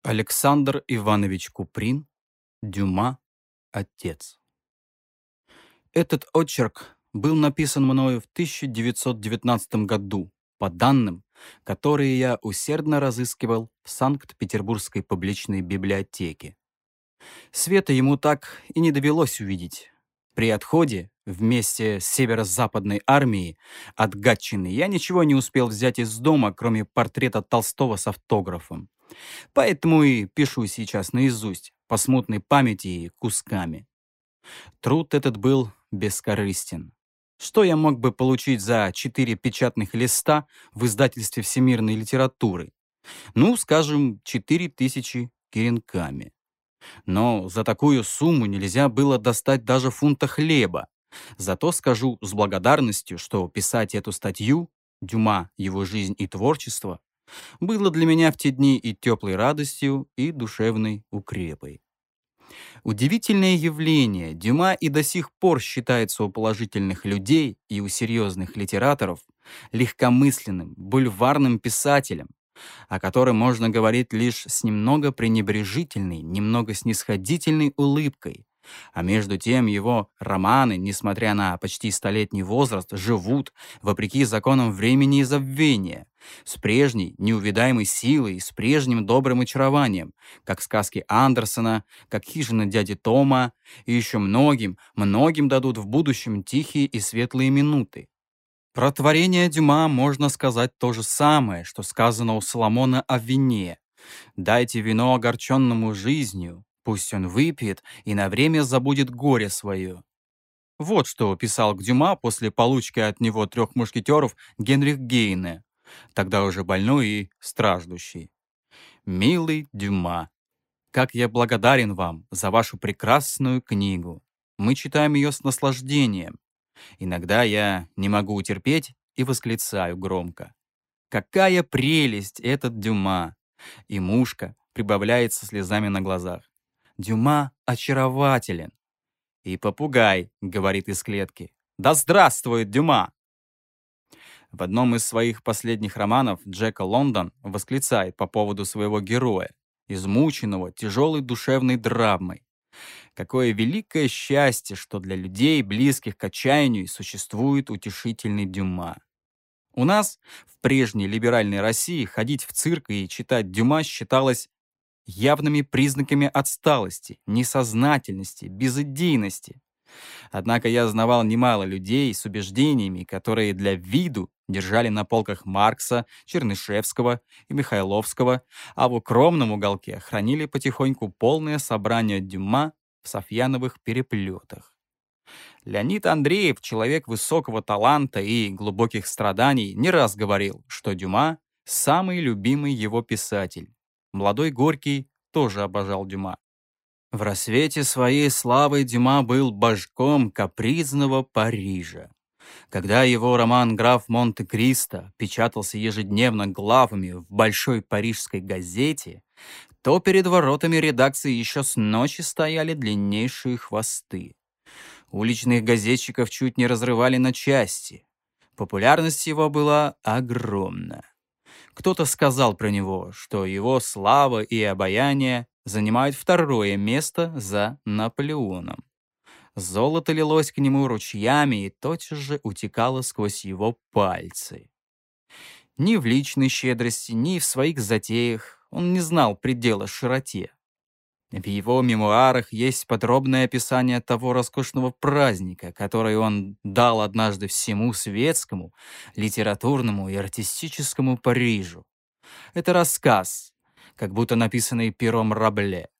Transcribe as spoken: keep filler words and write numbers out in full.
Александр Иванович Куприн, Дюма, отец. Этот очерк был написан мною в тысяча девятьсот девятнадцатом году по данным, которые я усердно разыскивал в Санкт-Петербургской публичной библиотеке. Света ему так и не довелось увидеть. При отходе вместе с северо-западной армией от Гатчины я ничего не успел взять из дома, кроме портрета Толстого с автографом. Поэтому и пишу сейчас наизусть, по смутной памяти и кусками. Труд этот был бескорыстен. Что я мог бы получить за четыре печатных листа в издательстве всемирной литературы? Ну, скажем, четыре тысячи киренками. Но за такую сумму нельзя было достать даже фунта хлеба. Зато скажу с благодарностью, что писать эту статью «Дюма. Его жизнь и творчество» было для меня в те дни и теплой радостью, и душевной укрепой. Удивительное явление, Дюма и до сих пор считается у положительных людей и у серьезных литераторов легкомысленным, бульварным писателем, о котором можно говорить лишь с немного пренебрежительной, немного снисходительной улыбкой. А между тем его романы, несмотря на почти столетний возраст, живут, вопреки законам времени и забвения, с прежней неувидаемой силой, с прежним добрым очарованием, как сказки Андерсена, как «Хижина дяди Тома», и еще многим, многим дадут в будущем тихие и светлые минуты. Про творение Дюма можно сказать то же самое, что сказано у Соломона о вине. «Дайте вино огорченному жизнью, пусть он выпьет и на время забудет горе свое». Вот что писал к Дюма после получки от него трех мушкетеров Генрих Гейне, тогда уже больной и страждущий. «Милый Дюма, как я благодарен вам за вашу прекрасную книгу. Мы читаем ее с наслаждением. Иногда я не могу утерпеть и восклицаю громко: какая прелесть этот Дюма!» И мушка прибавляется слезами на глазах: «Дюма очарователен». И попугай говорит из клетки: «Да здравствует Дюма!» В одном из своих последних романов Джека Лондон восклицает по поводу своего героя, измученного тяжелой душевной драмой: какое великое счастье, что для людей, близких к отчаянию, существует утешительный Дюма. У нас, в прежней либеральной России, ходить в цирк и читать Дюма считалось явными признаками отсталости, несознательности, безыдейности. Однако я знавал немало людей с убеждениями, которые для виду держали на полках Маркса, Чернышевского и Михайловского, а в укромном уголке хранили потихоньку полное собрание Дюма в софьяновых переплетах. Леонид Андреев, человек высокого таланта и глубоких страданий, не раз говорил, что Дюма — самый любимый его писатель. Молодой Горький тоже обожал Дюма. В рассвете своей славы Дюма был божком капризного Парижа. Когда его роман «Граф Монте-Кристо» печатался ежедневно главами в большой парижской газете, то перед воротами редакции еще с ночи стояли длиннейшие хвосты. Уличных газетчиков чуть не разрывали на части. Популярность его была огромна. Кто-то сказал про него, что его слава и обаяние занимают второе место за Наполеоном. Золото лилось к нему ручьями и тотчас же утекало сквозь его пальцы. Ни в личной щедрости, ни в своих затеях он не знал предела широте. В его мемуарах есть подробное описание того роскошного праздника, который он дал однажды всему светскому, литературному и артистическому Парижу. Это рассказ, как будто написанный пером Рабле.